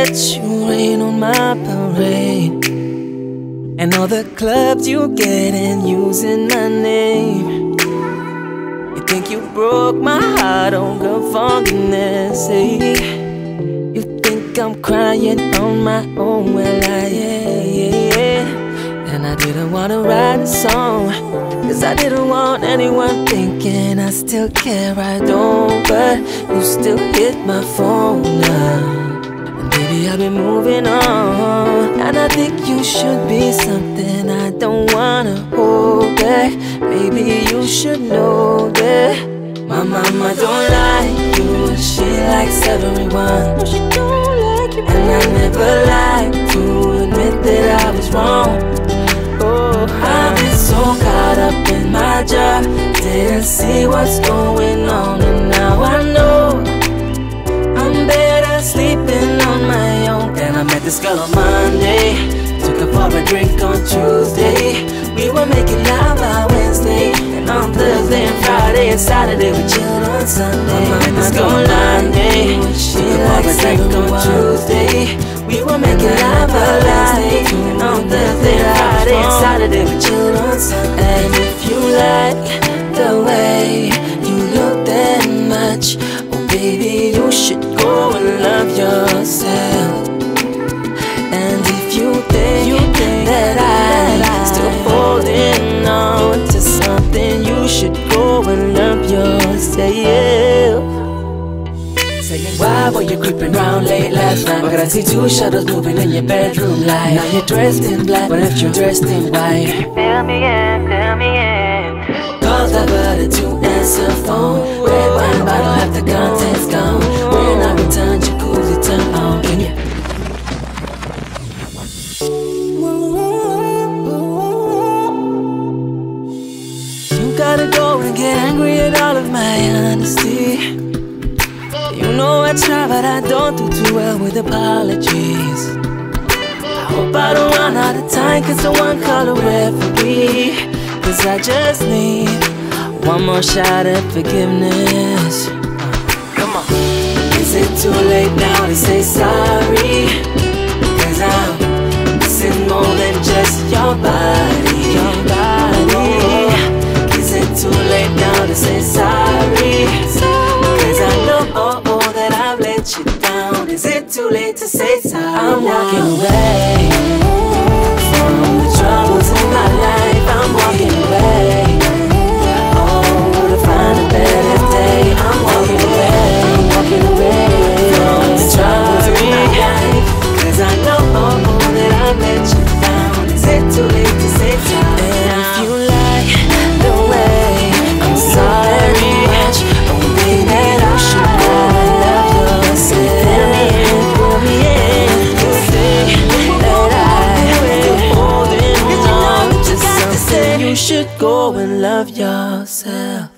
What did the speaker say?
let you rain on my parade, and all the clubs you get in using my name. You think you broke my heart, oh girl, forgiveness, hey. You think I'm crying on my own, well yeah. And I didn't wanna write a song, cause I didn't want anyone thinking I still care, I don't. But you still hit my phone now, and baby I've been moving on. And I think you should be something I don't wanna hold back. Maybe you should know that my mama don't like you, she likes everyone. No, she don't like you, and I never like to admit that I was wrong. Oh, I've been so caught up in my job, didn't see what's going on, and now I know I'm better sleeping on my own. Then I met this girl on Monday, took her for a drink on Tuesday. We were making love on Wednesday, and on Thursday and Friday and Saturday we chilled on Sunday. I met this girl on Monday, took her for a drink on Tuesday. We were making love on Wednesday, and on Thursday and Friday and Saturday we chilled on Sunday. And if you like the way you look that much, oh baby you should go and love yourself. And if you think that I'm still holding on to something, you should go and love yourself. Saying, why were you creeping around late last night? But I see two shadows moving in your bedroom light. Now you're dressed in black, but if you're dressed in white, fill me in. Calls diverted to answer phone. Red wine bottle, half the contents gone. When I return, jacuzzi turn on. Can you? You gotta go and get angry at all of my honesty. You know I try, but I don't do too well with apologies. I hope I don't run out of time, cause I won't call a referee. Cause I just need one more shot at forgiveness. Come on. Is it too late now to say sorry? Cause I'm missing more than just your body. Is it too late now to say sorry? Cause I know that I've let you down. Is it too late to say sorry? I'm walking away from the troubles in my life. I'm walking away, oh, to find a better day. I'm walking away from the troubles in my life. Cause I know that I've let you down. Is it too late to say sorry? And if you like the way I'm sorry, oh baby, you should go and love yourself. Pull me in, you say that I'm still holding on to something. You should go and love yourself.